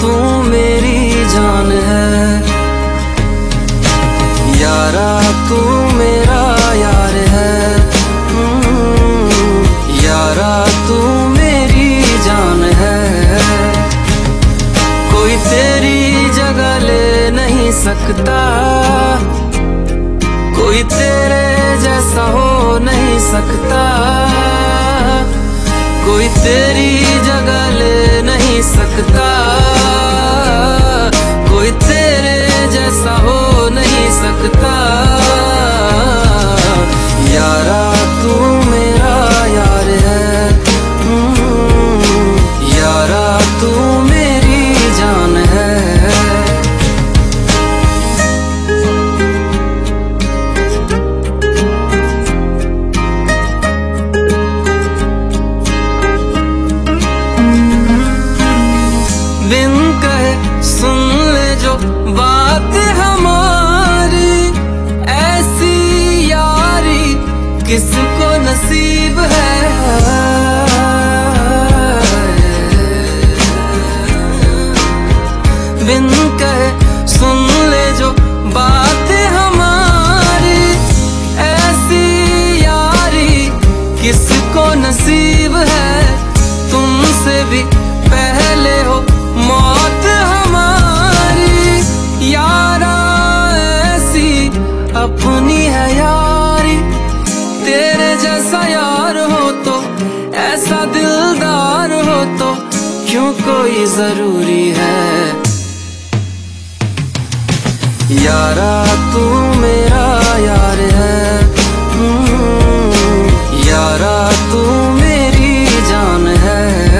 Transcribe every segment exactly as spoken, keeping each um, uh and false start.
तू मेरी जान है, यारा तू मेरा यार है, यारा तू मेरी जान है। कोई तेरी जगह ले नहीं सकता, कोई तेरे जैसा हो नहीं सकता, कोई तेरी जगह ले नहीं सकता, कोई तेरे जैसा हो नहीं सकता। यारा तू मेरा यार है, यारा तू मेरी जान है। बिन कहे सुन ले जो बात हमारी, ऐसी यारी किसको नसीब है। बिन कहे सुन ले जो बात हमारी, ऐसी यारी किसको नसीब है। तुमसे भी पहले हो मौत हमारी, यारा ऐसी अपनी है यारी। तेरे जैसा यार हो तो, ऐसा दिलदार हो तो, क्यों कोई जरूरी है। यारा तू मेरा यार है, यारा तू मेरी जान है।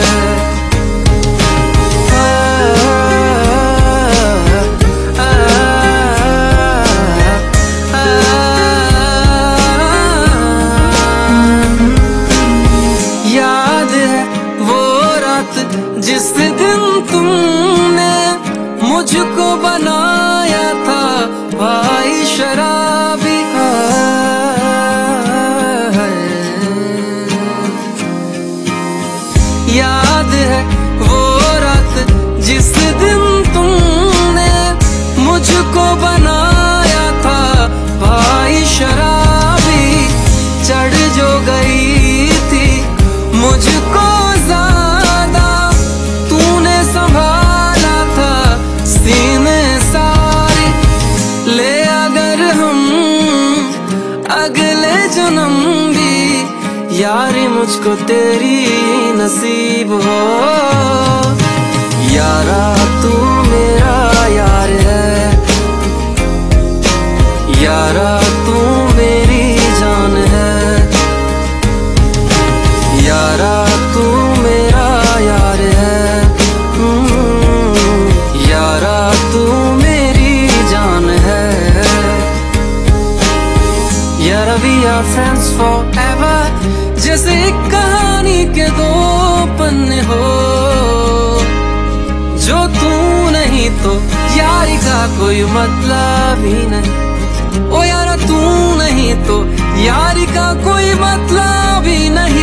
जिस दिन तुमने मुझको बनाया था भाई शराबी, याद है वो रात जिस दिन तुमने मुझको बनाया था भाई शराबी। चढ़ जो गई थी मुझको ज्यादा, तूने संभाला था सीने सारी। ले अगर हम अगले जन्म भी यारी मुझको तेरी नसीब हो। यारा तू मेरा यार है, यारा तू मेरी जान है, यारा तू मेरा यार है, यारा तू मेरी जान है। यारा we are friends forever, जैसे एक कहानी के दो पन्ने हो। जो तू नहीं तो यारी का कोई मतलब ही नहीं। ओ यारा तू नहीं तो यारी का कोई मतलब ही नहीं।